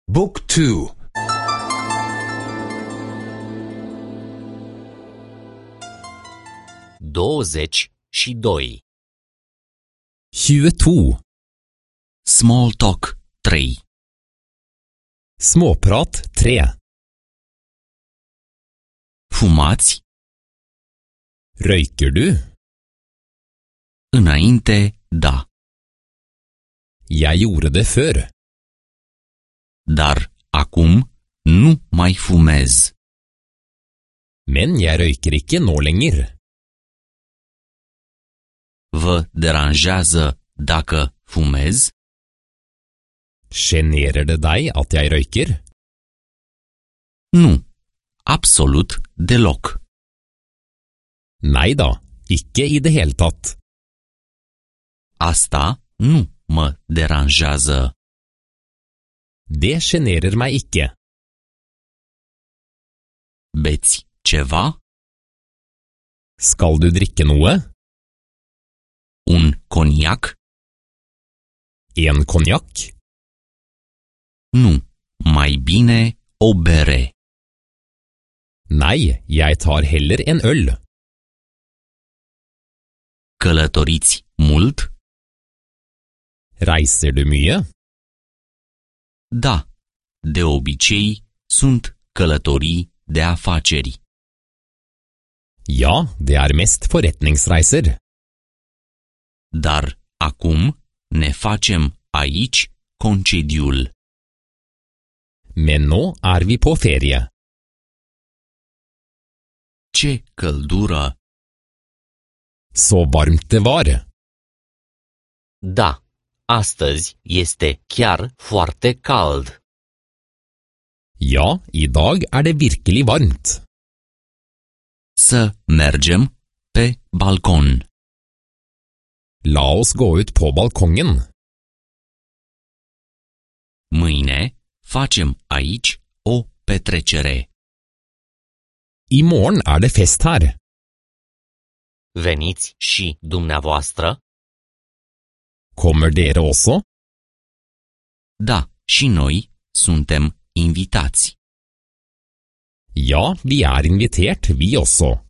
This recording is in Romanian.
Book 2. 22. 22. Small talk 3. Småprat 3. Fumați? Røyker du? Înainte, da. Jeg gjorde det før. Dar acum nu mai fumez. Men jeg røyker ikke nå lenger. Vă deranjează dacă fumez? Generer det deg at jeg røyker? Nu, absolut deloc. Nei da, ikke i det hele tatt. Asta nu mă deranjează. Det generer meg ikke. Beți ceva? Skal du drikke noe? Un coniac? En konjakk? Nu, mai bine o bere. Nei, jeg tar heller en øl. Călătoriți mult? Reiser du mye? Da, de obicei sunt călătorii de afaceri. Ja, det er mest forretningsreiser. Dar acum ne facem aici concediul. Men nå er vi på ferie. Ce căldură! Så varmt det var. Da, astăzi este chiar foarte cald. Ja, i dag er det virkelig varmt. Să mergem pe balcon. La oss gå ut på balkongen. Mâine facem aici o petrecere. I morgen er det fest her. Veniți și dumneavoastră? Kommer dere også? Da, și noi suntem invitați. Ja, vi er invitert, vi også.